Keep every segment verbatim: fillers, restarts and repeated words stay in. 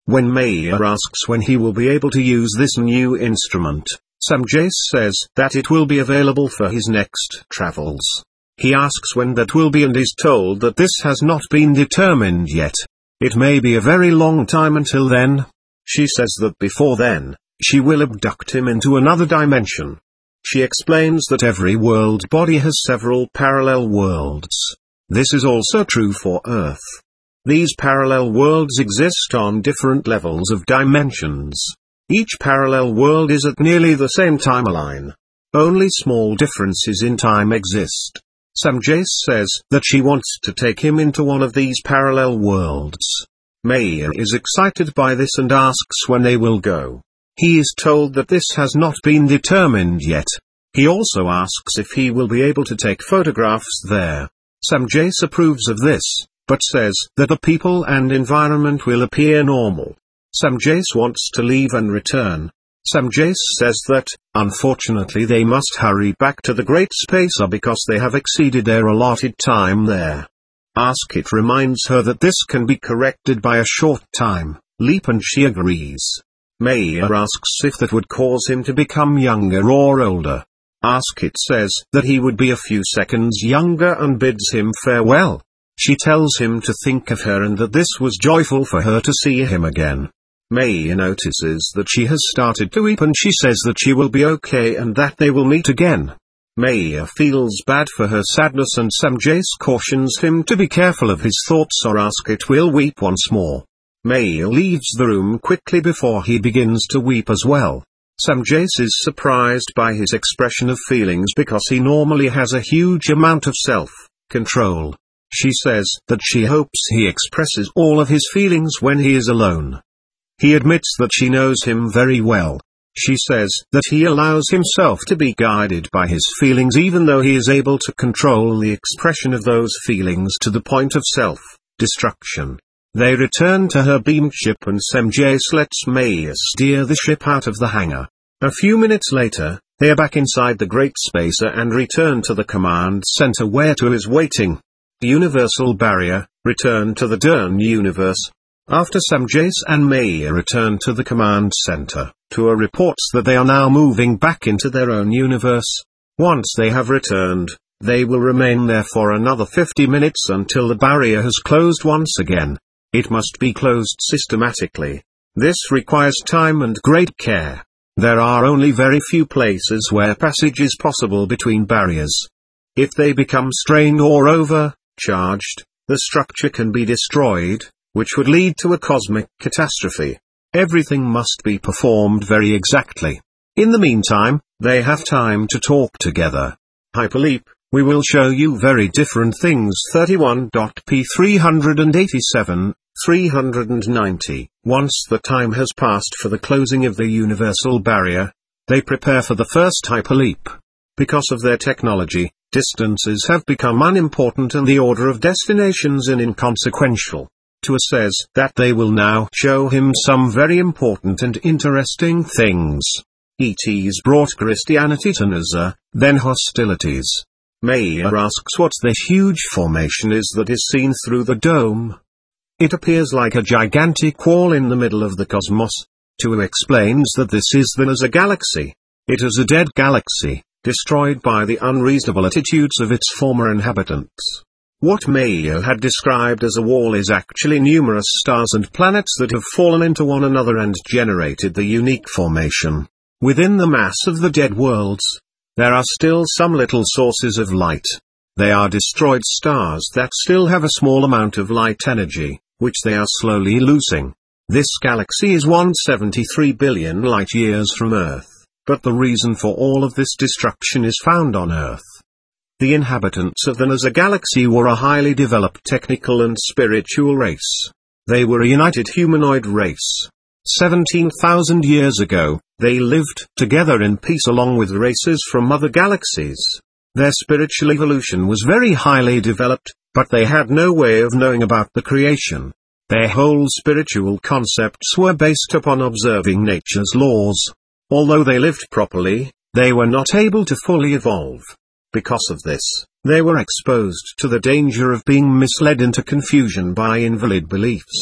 When Meyer asks when he will be able to use this new instrument, Samjay says that it will be available for his next travels. He asks when that will be and is told that this has not been determined yet. It may be a very long time until then. She says that before then, she will abduct him into another dimension. She explains that every world body has several parallel worlds. This is also true for Earth. These parallel worlds exist on different levels of dimensions. Each parallel world is at nearly the same timeline. Only small differences in time exist. Samjay says that she wants to take him into one of these parallel worlds. Meyer is excited by this and asks when they will go. He is told that this has not been determined yet. He also asks if he will be able to take photographs there. Samjay approves of this, but says that the people and environment will appear normal. Samjay wants to leave and return. Samjay says that, unfortunately they must hurry back to the Great Spacer because they have exceeded their allotted time there. Askit reminds her that this can be corrected by a short time leap and she agrees. Meyer asks if that would cause him to become younger or older. Askit says that he would be a few seconds younger and bids him farewell. She tells him to think of her and that this was joyful for her to see him again. Meyer notices that she has started to weep and she says that she will be okay and that they will meet again. Meyer feels bad for her sadness and Samjay cautions him to be careful of his thoughts or Askit will weep once more. Meyer leaves the room quickly before he begins to weep as well. Samjay is surprised by his expression of feelings because he normally has a huge amount of self-control. She says that she hopes he expresses all of his feelings when he is alone. He admits that she knows him very well. She says that he allows himself to be guided by his feelings even though he is able to control the expression of those feelings to the point of self-destruction. They return to her beamed ship and Samjay lets Meyer steer the ship out of the hangar. A few minutes later, they are back inside the Great Spacer and return to the command center where Tu is waiting. Universal Barrier, return to the Dern universe. After Samjay and Meyer return to the command center, Tu reports that they are now moving back into their own universe. Once they have returned, they will remain there for another fifty minutes until the barrier has closed once again. It must be closed systematically. This requires time and great care. There are only very few places where passage is possible between barriers. If they become strained or overcharged, the structure can be destroyed, which would lead to a cosmic catastrophe. Everything must be performed very exactly. In the meantime, they have time to talk together. Hyperleap, we will show you very different things. thirty-one P three eighty-seven, three ninety. Once the time has passed for the closing of the universal barrier, they prepare for the first hyperleap. Because of their technology, distances have become unimportant and the order of destinations is inconsequential. Tu says that they will now show him some very important and interesting things. E Ts brought Christianity to Nazar, then hostilities. Meyer asks what this huge formation is that is seen through the dome. It appears like a gigantic wall in the middle of the cosmos. Tu explains that this is the Nazar galaxy. It is a dead galaxy, destroyed by the unreasonable attitudes of its former inhabitants. What Meyer had described as a wall is actually numerous stars and planets that have fallen into one another and generated the unique formation. Within the mass of the dead worlds, there are still some little sources of light. They are destroyed stars that still have a small amount of light energy, which they are slowly losing. This galaxy is one hundred seventy-three billion light-years from Earth, but the reason for all of this destruction is found on Earth. The inhabitants of the Nazar galaxy were a highly developed technical and spiritual race. They were a united humanoid race. seventeen thousand years ago, they lived together in peace along with races from other galaxies. Their spiritual evolution was very highly developed, but they had no way of knowing about the creation. Their whole spiritual concepts were based upon observing nature's laws. Although they lived properly, they were not able to fully evolve. Because of this, they were exposed to the danger of being misled into confusion by invalid beliefs.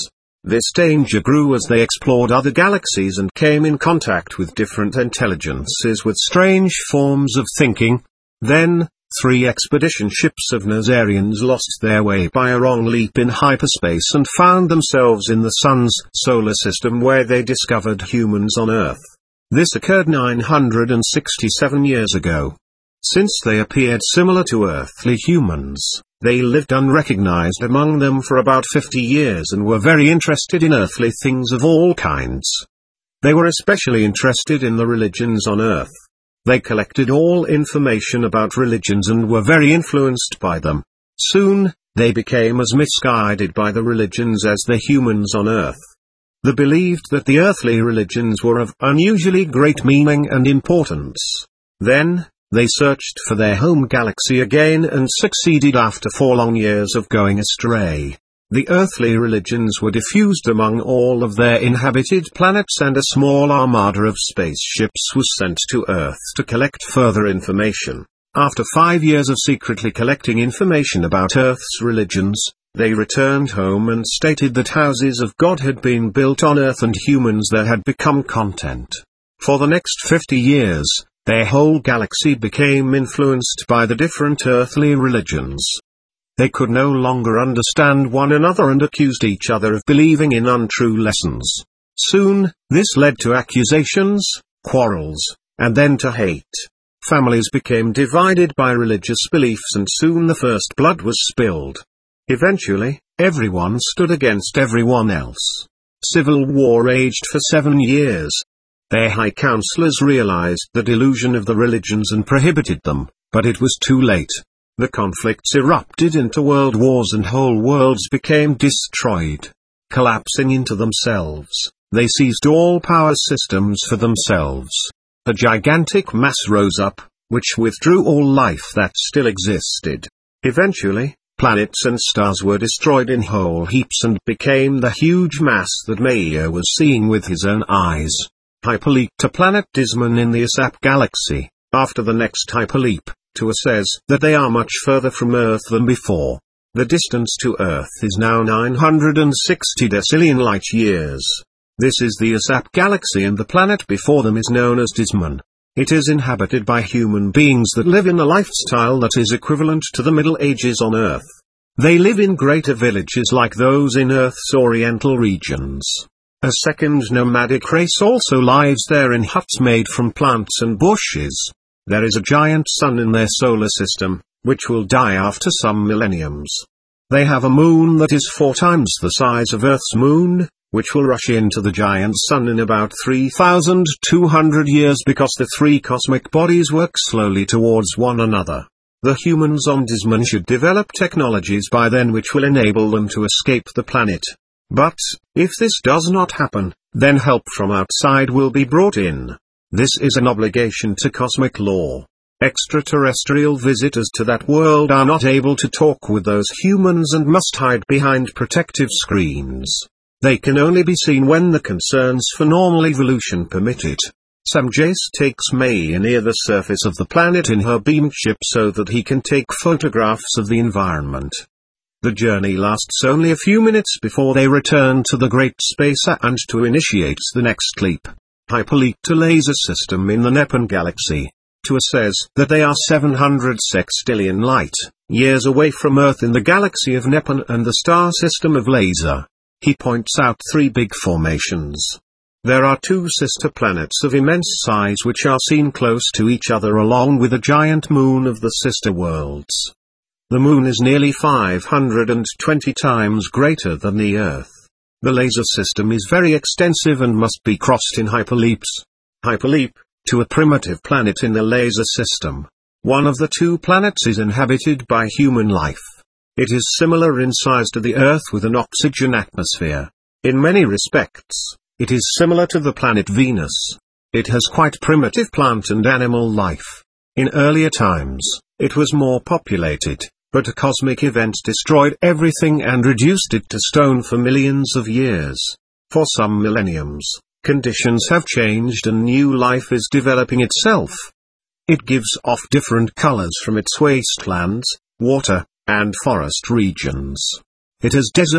This danger grew as they explored other galaxies and came in contact with different intelligences with strange forms of thinking. Then, three expedition ships of Nazarians lost their way by a wrong leap in hyperspace and found themselves in the Sun's solar system, where they discovered humans on Earth. This occurred nine hundred sixty-seven years ago. Since they appeared similar to earthly humans, they lived unrecognized among them for about fifty years and were very interested in earthly things of all kinds. They were especially interested in the religions on Earth. They collected all information about religions and were very influenced by them. Soon, they became as misguided by the religions as the humans on Earth. They believed that the earthly religions were of unusually great meaning and importance. Then, they searched for their home galaxy again and succeeded after four long years of going astray. The earthly religions were diffused among all of their inhabited planets, and a small armada of spaceships was sent to Earth to collect further information. After five years of secretly collecting information about Earth's religions, they returned home and stated that houses of God had been built on Earth and humans there had become content. For the next fifty years, their whole galaxy became influenced by the different earthly religions. They could no longer understand one another and accused each other of believing in untrue lessons. Soon, this led to accusations, quarrels, and then to hate. Families became divided by religious beliefs, and soon the first blood was spilled. Eventually, everyone stood against everyone else. Civil war raged for seven years. Their high counselors realized the delusion of the religions and prohibited them, but it was too late. The conflicts erupted into world wars and whole worlds became destroyed. Collapsing into themselves, they seized all power systems for themselves. A gigantic mass rose up, which withdrew all life that still existed. Eventually, planets and stars were destroyed in whole heaps and became the huge mass that Maya was seeing with his own eyes. Hyperleap to planet Dismon in the ASAP galaxy. After the next hyperleap, Tua says that they are much further from Earth than before. The distance to Earth is now nine hundred sixty decillion light-years. This is the ASAP galaxy, and the planet before them is known as Dismon. It is inhabited by human beings that live in a lifestyle that is equivalent to the Middle Ages on Earth. They live in greater villages like those in Earth's oriental regions. A second nomadic race also lives there in huts made from plants and bushes. There is a giant sun in their solar system, which will die after some millenniums. They have a moon that is four times the size of Earth's moon, which will rush into the giant sun in about three thousand two hundred years because the three cosmic bodies work slowly towards one another. The humans on Dismon should develop technologies by then which will enable them to escape the planet. But, if this does not happen, then help from outside will be brought in. This is an obligation to cosmic law. Extraterrestrial visitors to that world are not able to talk with those humans and must hide behind protective screens. They can only be seen when the concerns for normal evolution permit it. Sam Jace takes Maya near the surface of the planet in her beam ship so that he can take photographs of the environment. The journey lasts only a few minutes before they return to the Great Spacer and to initiate the next leap. Hyperleap to laser system in the Nepon galaxy. Tua says that they are seven hundred sextillion light-years away from Earth in the galaxy of Nepon and the star system of Laser. He points out three big formations. There are two sister planets of immense size which are seen close to each other along with a giant moon of the sister worlds. The moon is nearly five hundred twenty times greater than the Earth. The laser system is very extensive and must be crossed in hyperleaps. Hyperleap to a primitive planet in the laser system. One of the two planets is inhabited by human life. It is similar in size to the Earth with an oxygen atmosphere. In many respects, it is similar to the planet Venus. It has quite primitive plant and animal life. In earlier times, it was more populated, but a cosmic event destroyed everything and reduced it to stone for millions of years. For some millenniums, conditions have changed and new life is developing itself. It gives off different colors from its wastelands, water, and forest regions. It has desert,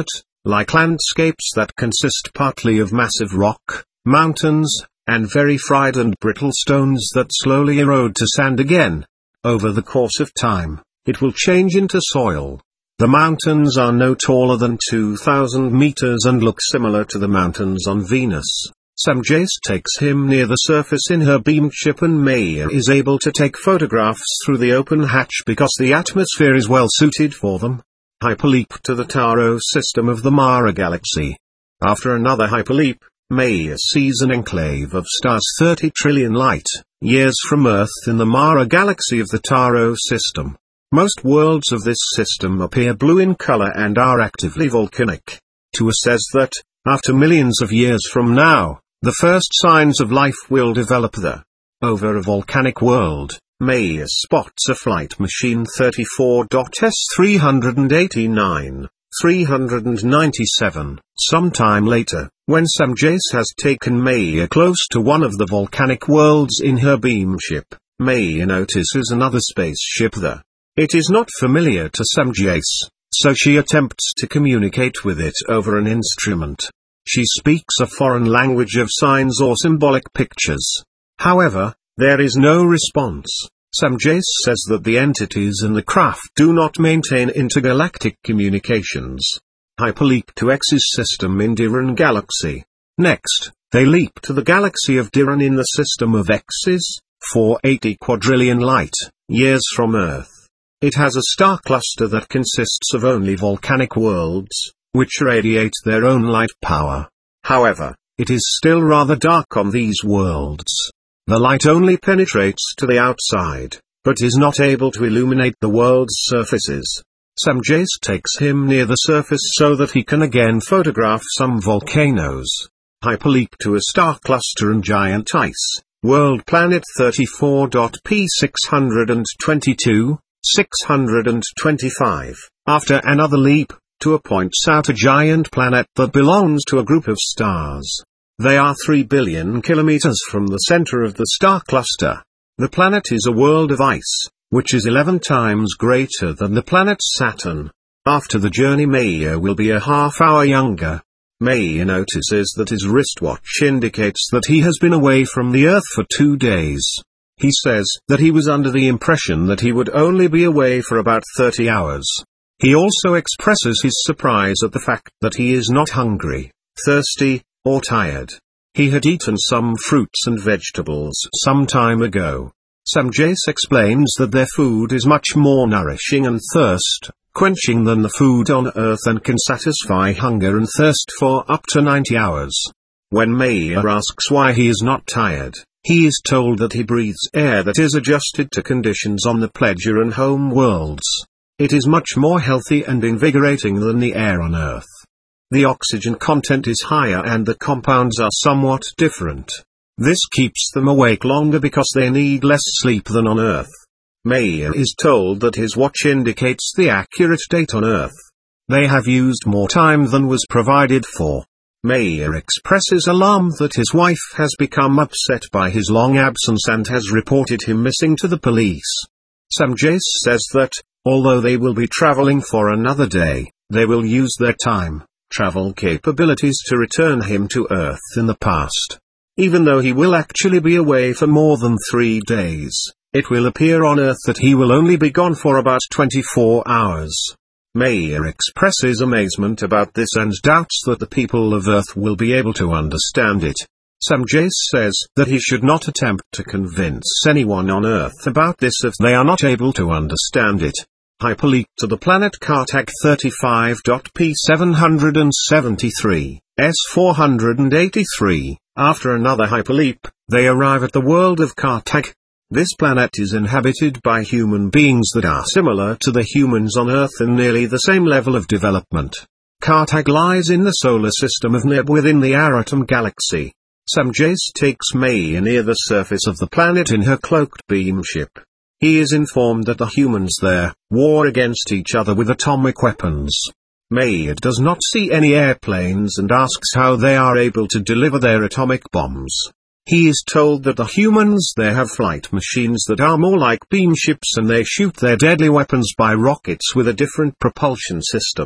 like landscapes that consist partly of massive rock, mountains, and very fried and brittle stones that slowly erode to sand again. Over the course of time, it will change into soil. The mountains are no taller than two thousand meters and look similar to the mountains on Venus. Sam Jace takes him near the surface in her beam ship, and Maya is able to take photographs through the open hatch because the atmosphere is well suited for them. Hyperleap to the Taro system of the Mara galaxy. After another hyperleap, Maya sees an enclave of stars thirty trillion light years from Earth in the Mara galaxy of the Taro system. Most worlds of this system appear blue in color and are actively volcanic. Tua says that, after millions of years from now, the first signs of life will develop there. Over a volcanic world, Maya spots a flight machine thirty-four S three eighty-nine, three ninety-seven. Sometime later, when Sam Jace has taken Maya close to one of the volcanic worlds in her beam ship, Maya notices another spaceship there. It is not familiar to Sam Jace, so she attempts to communicate with it over an instrument. She speaks a foreign language of signs or symbolic pictures. However, there is no response. Sam Jace says that the entities in the craft do not maintain intergalactic communications. Hyperleap to X's system in Diran Galaxy. Next, they leap to the galaxy of Diran in the system of X's, four hundred eighty quadrillion light years from Earth. It has a star cluster that consists of only volcanic worlds, which radiate their own light power. However, it is still rather dark on these worlds. The light only penetrates to the outside, but is not able to illuminate the world's surfaces. Sam Jace takes him near the surface so that he can again photograph some volcanoes. Hyperleap to a star cluster and giant ice, world planet thirty-four P six twenty-two, six twenty-five. After another leap, Tua points out a giant planet that belongs to a group of stars. They are three billion kilometers from the center of the star cluster. The planet is a world of ice, which is eleven times greater than the planet Saturn. After the journey, Maya will be a half hour younger. Maya notices that his wristwatch indicates that he has been away from the Earth for two days. He says that he was under the impression that he would only be away for about thirty hours. He also expresses his surprise at the fact that he is not hungry, thirsty, or tired. He had eaten some fruits and vegetables some time ago. Sam Jace explains that their food is much more nourishing and thirst-quenching than the food on Earth and can satisfy hunger and thirst for up to ninety hours. When Maya asks why he is not tired, he is told that he breathes air that is adjusted to conditions on the pleasure and home worlds. It is much more healthy and invigorating than the air on Earth. The oxygen content is higher and the compounds are somewhat different. This keeps them awake longer because they need less sleep than on Earth. Maya is told that his watch indicates the accurate date on Earth. They have used more time than was provided for. Maya expresses alarm that his wife has become upset by his long absence and has reported him missing to the police. Sam Jace says that, although they will be traveling for another day, they will use their time travel capabilities to return him to Earth in the past. Even though he will actually be away for more than three days, it will appear on Earth that he will only be gone for about twenty-four hours. Maya expresses amazement about this and doubts that the people of Earth will be able to understand it. Sam Jace says that he should not attempt to convince anyone on Earth about this if they are not able to understand it. Hyperleap to the planet Kartak thirty-five P seven seventy-three, S four eighty-three. After another hyperleap, they arrive at the world of Kartak. This planet is inhabited by human beings that are similar to the humans on Earth and nearly the same level of development. Kartak lies in the solar system of Neb within the Aratum galaxy. Sam Jace takes Maya near the surface of the planet in her cloaked beam ship. He is informed that the humans there war against each other with atomic weapons. Maya does not see any airplanes and asks how they are able to deliver their atomic bombs. He is told that the humans there have flight machines that are more like beam ships and they shoot their deadly weapons by rockets with a different propulsion system.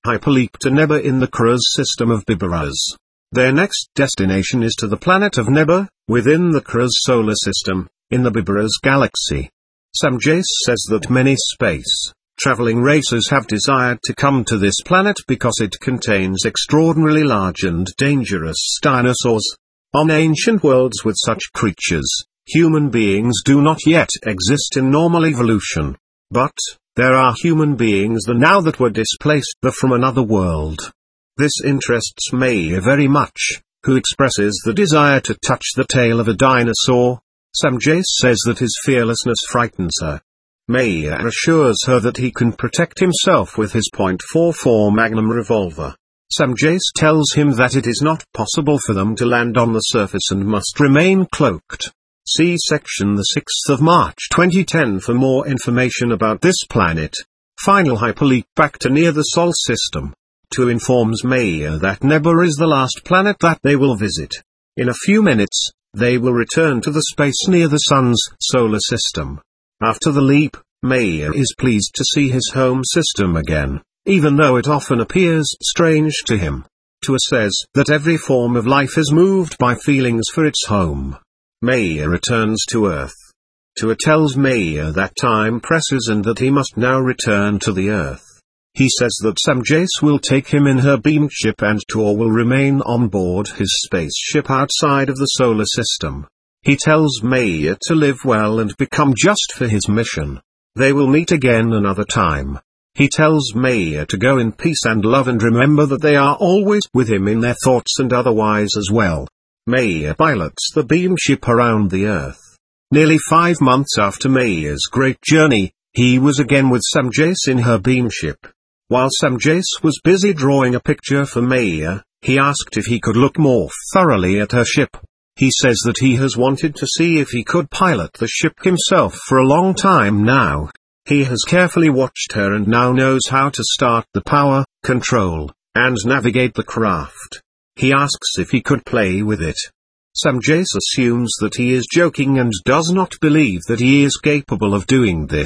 Hyperleap to Nebur in the Kruz system of Bibaraz. Their next destination is to the planet of Nebur, within the Kruz solar system, in the Bibaraz galaxy. Samjace says that many space traveling races have desired to come to this planet because it contains extraordinarily large and dangerous dinosaurs. On ancient worlds with such creatures, human beings do not yet exist in normal evolution. But there are human beings that now that were displaced from another world. This interests Maya very much, who expresses the desire to touch the tail of a dinosaur. Samjace says that his fearlessness frightens her. Maya assures her that he can protect himself with his point four four Magnum revolver. Samjace tells him that it is not possible for them to land on the surface and must remain cloaked. See section the sixth of March twenty ten for more information about this planet. Final hyperleap back to near the Sol system. two informs Maya that Nebur is the last planet that they will visit. In a few minutes, they will return to the space near the Sun's solar system. After the leap, Maya is pleased to see his home system again, even though it often appears strange to him. Tua says that every form of life is moved by feelings for its home. Maya returns to Earth. Tua tells Maya that time presses and that he must now return to the Earth. He says that Samjace will take him in her beam ship and Tua will remain on board his spaceship outside of the solar system. He tells Maya to live well and become just for his mission. They will meet again another time. He tells Maya to go in peace and love and remember that they are always with him in their thoughts and otherwise as well. Maya pilots the beam ship around the Earth. Nearly five months after Maya's great journey, he was again with Samjace in her beam ship. While Samjace was busy drawing a picture for Maya, he asked if he could look more thoroughly at her ship. He says that he has wanted to see if he could pilot the ship himself for a long time now. He has carefully watched her and now knows how to start the power, control, and navigate the craft. He asks if he could play with it. Samjace assumes that he is joking and does not believe that he is capable of doing this.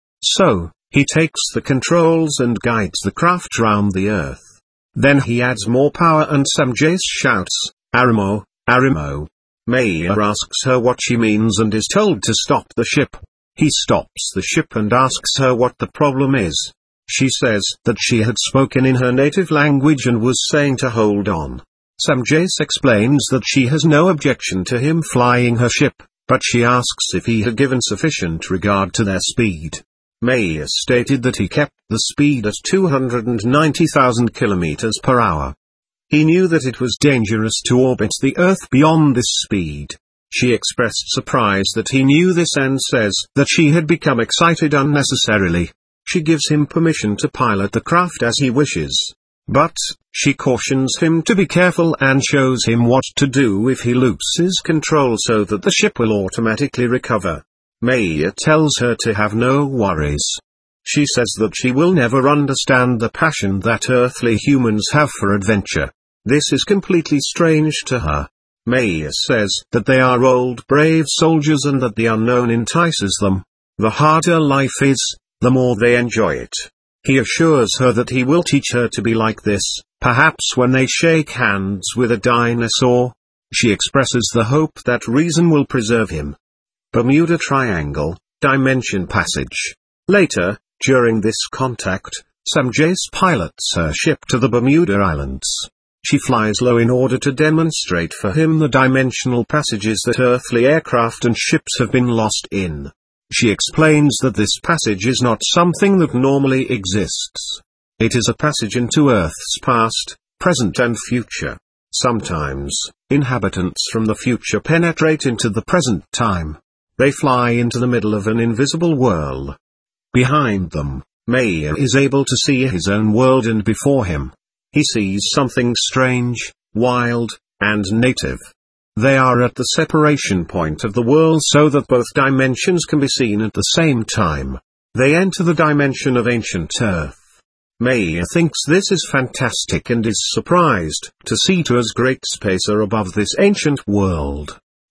So, he takes the controls and guides the craft round the Earth. Then he adds more power and Samjace shouts, "Arimo, Arimo." Maya asks her what she means and is told to stop the ship. He stops the ship and asks her what the problem is. She says that she had spoken in her native language and was saying to hold on. Samjace explains that she has no objection to him flying her ship, but she asks if he had given sufficient regard to their speed. Maya stated that he kept the speed at two hundred ninety thousand kilometers per hour. He knew that it was dangerous to orbit the Earth beyond this speed. She expressed surprise that he knew this and says that she had become excited unnecessarily. She gives him permission to pilot the craft as he wishes. But, she cautions him to be careful and shows him what to do if he loses control so that the ship will automatically recover. Maya tells her to have no worries. She says that she will never understand the passion that earthly humans have for adventure. This is completely strange to her. Maya says that they are old brave soldiers and that the unknown entices them. The harder life is, the more they enjoy it. He assures her that he will teach her to be like this, perhaps when they shake hands with a dinosaur. She expresses the hope that reason will preserve him. Bermuda Triangle, Dimension Passage. Later, during this contact, Samjace pilots her ship to the Bermuda Islands. She flies low in order to demonstrate for him the dimensional passages that earthly aircraft and ships have been lost in. She explains that this passage is not something that normally exists. It is a passage into Earth's past, present and future. Sometimes, inhabitants from the future penetrate into the present time. They fly into the middle of an invisible world. Behind them, Maya is able to see his own world and before him, he sees something strange, wild, and native. They are at the separation point of the world so that both dimensions can be seen at the same time. They enter the dimension of ancient Earth. Maya thinks this is fantastic and is surprised to see Tua's great spacer above this ancient world.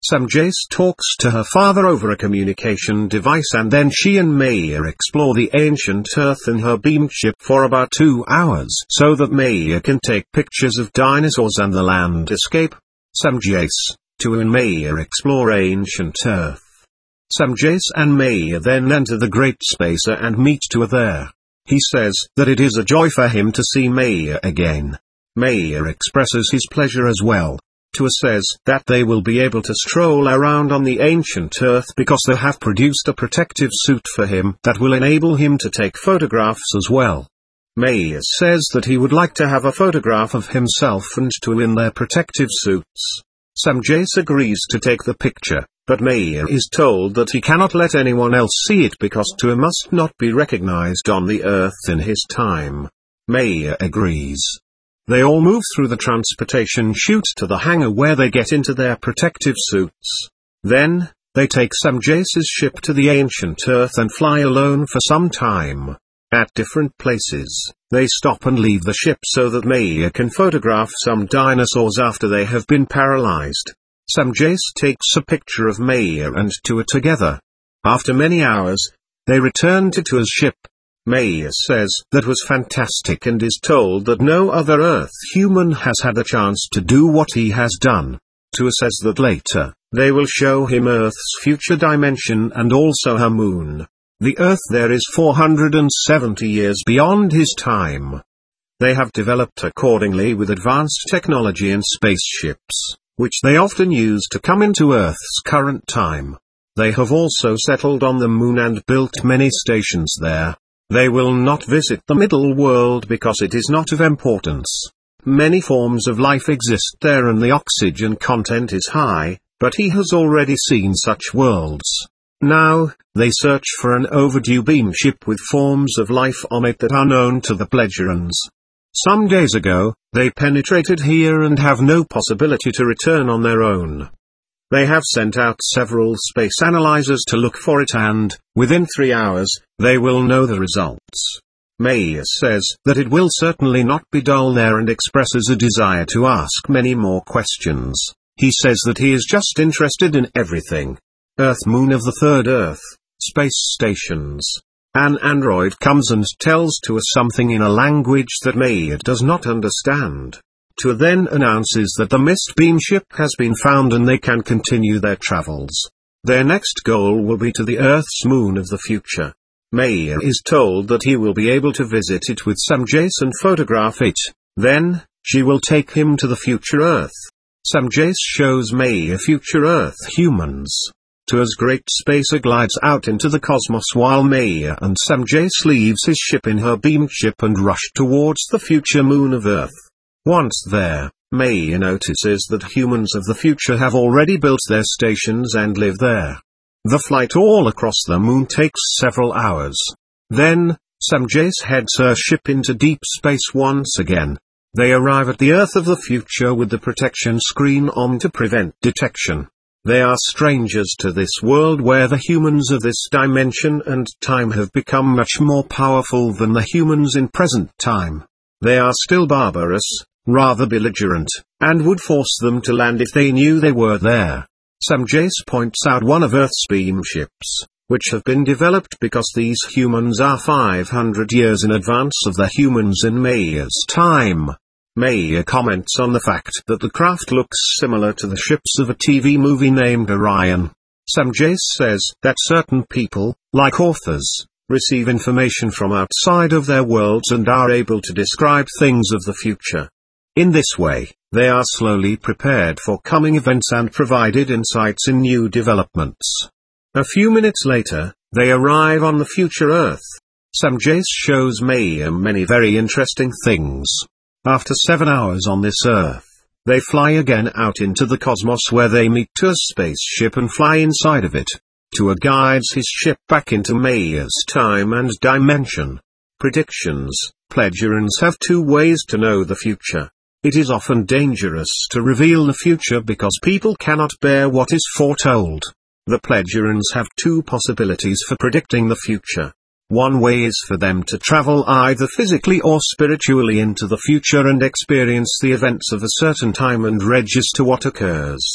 Sam Jace talks to her father over a communication device, and then she and Maya explore the ancient Earth in her beam ship for about two hours so that Maya can take pictures of dinosaurs and the land escape. Sam Jace, Tu and Maya explore ancient Earth. Sam Jace and Maya then enter the Great Spacer and meet Tu there. He says that it is a joy for him to see Maya again. Maya expresses his pleasure as well. Tu says that they will be able to stroll around on the ancient Earth because they have produced a protective suit for him that will enable him to take photographs as well. Maya says that he would like to have a photograph of himself and Tu in their protective suits. Sam Jace agrees to take the picture, but Maya is told that he cannot let anyone else see it because Tu must not be recognized on the Earth in his time. Maya agrees. They all move through the transportation chute to the hangar where they get into their protective suits. Then, they take Sam Jace's ship to the ancient Earth and fly alone for some time. At different places, they stop and leave the ship so that Maya can photograph some dinosaurs after they have been paralyzed. Sam Jace takes a picture of Maya and Tu together. After many hours, they return to Tu's ship. Maya says that was fantastic and is told that no other Earth human has had a chance to do what he has done. Tu says that later, they will show him Earth's future dimension and also her moon. The Earth there is four hundred seventy years beyond his time. They have developed accordingly with advanced technology and spaceships, which they often use to come into Earth's current time. They have also settled on the moon and built many stations there. They will not visit the middle world because it is not of importance. Many forms of life exist there and the oxygen content is high, but he has already seen such worlds. Now, they search for an overdue beam ship with forms of life on it that are known to the Pledgerans. Some days ago, they penetrated here and have no possibility to return on their own. They have sent out several space analyzers to look for it and, within three hours, they will know the results. Maya says that it will certainly not be dull there and expresses a desire to ask many more questions. He says that he is just interested in everything. Earth moon of the third Earth, space stations. An android comes and tells Tu something in a language that Maya does not understand. Tu then announces that the mist beam ship has been found and they can continue their travels. Their next goal will be to the Earth's moon of the future. Maya is told that he will be able to visit it with Sam Jace and photograph it. Then, she will take him to the future Earth. Sam Jace shows Maya future Earth humans. Tu's Great Spacer glides out into the cosmos while Maya and Sam Jace leaves his ship in her beam ship and rush towards the future moon of Earth. Once there, Maya notices that humans of the future have already built their stations and live there. The flight all across the moon takes several hours. Then, Sam Jace heads her ship into deep space once again. They arrive at the Earth of the future with the protection screen on to prevent detection. They are strangers to this world where the humans of this dimension and time have become much more powerful than the humans in present time. They are still barbarous, rather belligerent, and would force them to land if they knew they were there. Sam Jace points out one of Earth's beam ships, which have been developed because these humans are five hundred years in advance of the humans in Maya's time. Maya comments on the fact that the craft looks similar to the ships of a T V movie named Orion. Sam Jace says that certain people, like authors, receive information from outside of their worlds and are able to describe things of the future. In this way, they are slowly prepared for coming events and provided insights in new developments. A few minutes later, they arrive on the future Earth. Sam Jace shows Maya many very interesting things. After seven hours on this Earth, they fly again out into the cosmos where they meet Tu's spaceship and fly inside of it. Tu guides his ship back into Maya's time and dimension. Predictions. Pledgerans have two ways to know the future. It is often dangerous to reveal the future because people cannot bear what is foretold. The Pledgerans have two possibilities for predicting the future. One way is for them to travel either physically or spiritually into the future and experience the events of a certain time and register what occurs.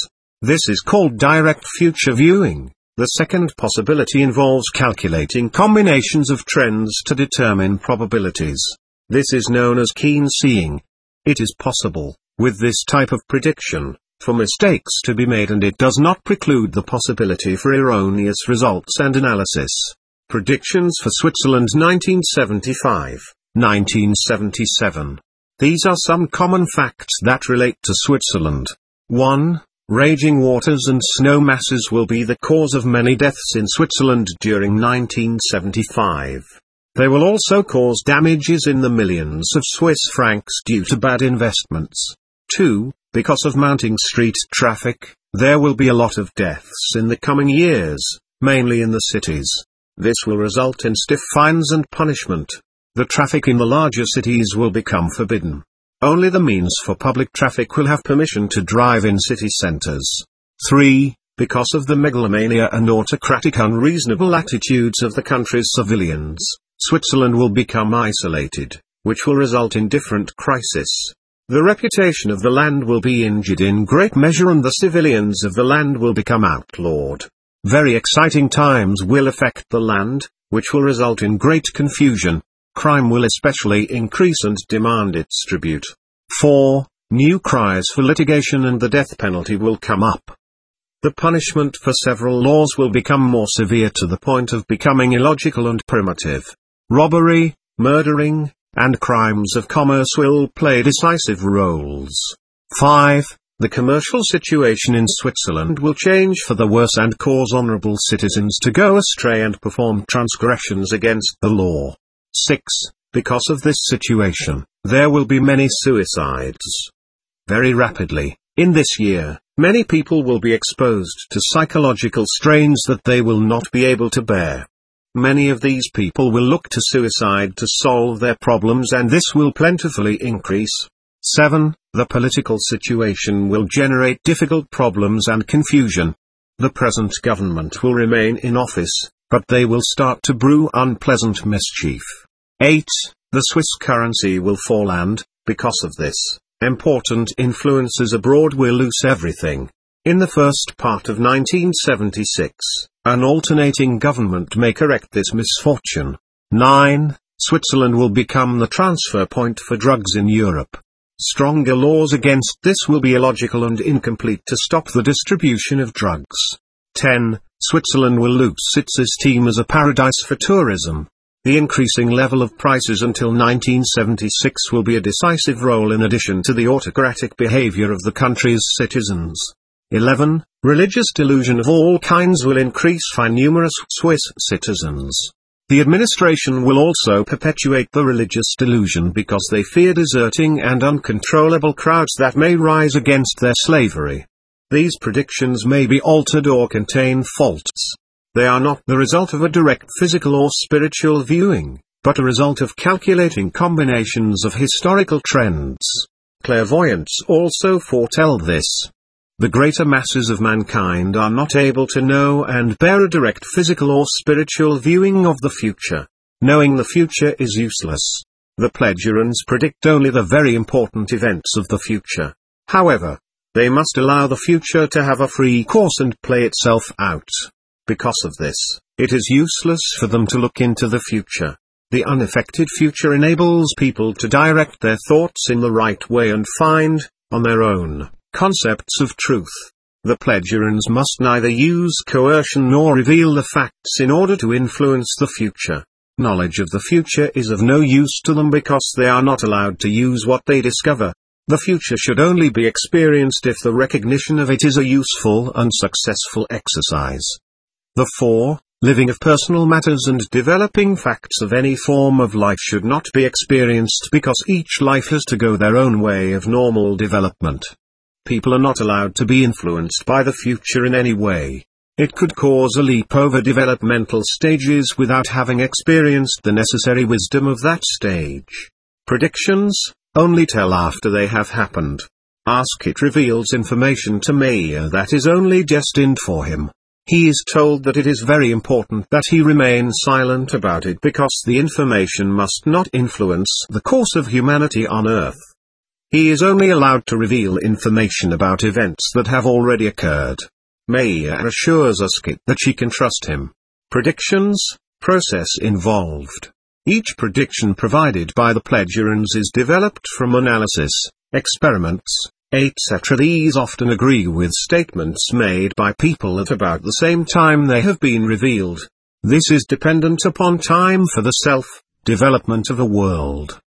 This is called direct future viewing. The second possibility involves calculating combinations of trends to determine probabilities. This is known as keen seeing. It is possible, with this type of prediction, for mistakes to be made, and it does not preclude the possibility for erroneous results and analysis. Predictions for Switzerland nineteen seventy-five to nineteen seventy-seven. These are some common facts that relate to Switzerland. one. Raging waters and snow masses will be the cause of many deaths in Switzerland during nineteen seventy-five. They will also cause damages in the millions of Swiss francs due to bad investments. two. Because of mounting street traffic, there will be a lot of deaths in the coming years, mainly in the cities. This will result in stiff fines and punishment. The traffic in the larger cities will become forbidden. Only the means for public traffic will have permission to drive in city centers. three. Because of the megalomania and autocratic unreasonable attitudes of the country's civilians, Switzerland will become isolated, which will result in different crises. The reputation of the land will be injured in great measure, and the civilians of the land will become outlawed. Very exciting times will affect the land, which will result in great confusion. Crime will especially increase and demand its tribute. four. New cries for litigation and the death penalty will come up. The punishment for several laws will become more severe to the point of becoming illogical and primitive. Robbery, murdering, and crimes of commerce will play decisive roles. five. The commercial situation in Switzerland will change for the worse and cause honorable citizens to go astray and perform transgressions against the law. six. Because of this situation, there will be many suicides. Very rapidly, in this year, many people will be exposed to psychological strains that they will not be able to bear. Many of these people will look to suicide to solve their problems, and this will plentifully increase. seven. The political situation will generate difficult problems and confusion. The present government will remain in office, but they will start to brew unpleasant mischief. eight. The Swiss currency will fall, and, because of this, important influences abroad will lose everything. In the first part of nineteen seventy-six, an alternating government may correct this misfortune. nine. Switzerland will become the transfer point for drugs in Europe. Stronger laws against this will be illogical and incomplete to stop the distribution of drugs. ten. Switzerland will lose its esteem as a paradise for tourism. The increasing level of prices until nineteen seventy-six will be a decisive role in addition to the autocratic behavior of the country's citizens. eleven. Religious delusion of all kinds will increase for numerous Swiss citizens. The administration will also perpetuate the religious delusion because they fear deserting and uncontrollable crowds that may rise against their slavery. These predictions may be altered or contain faults. They are not the result of a direct physical or spiritual viewing, but a result of calculating combinations of historical trends. Clairvoyants also foretell this. The greater masses of mankind are not able to know and bear a direct physical or spiritual viewing of the future. Knowing the future is useless. The Plegarians predict only the very important events of the future. However, they must allow the future to have a free course and play itself out. Because of this, it is useless for them to look into the future. The unaffected future enables people to direct their thoughts in the right way and find, on their own, concepts of truth. The Plegarians must neither use coercion nor reveal the facts in order to influence the future. Knowledge of the future is of no use to them because they are not allowed to use what they discover. The future should only be experienced if the recognition of it is a useful and successful exercise. The four, living of personal matters and developing facts of any form of life should not be experienced because each life has to go their own way of normal development. People are not allowed to be influenced by the future in any way. It could cause a leap over developmental stages without having experienced the necessary wisdom of that stage. Predictions only tell after they have happened. Ask it reveals information to Meyer that is only destined for him. He is told that it is very important that he remain silent about it because the information must not influence the course of humanity on Earth. He is only allowed to reveal information about events that have already occurred. Maya assures Uskit that she can trust him. Predictions, process involved. Each prediction provided by the Pledurans is developed from analysis, experiments, et cetera. These often agree with statements made by people at about the same time they have been revealed. This is dependent upon time for the self-development of a world.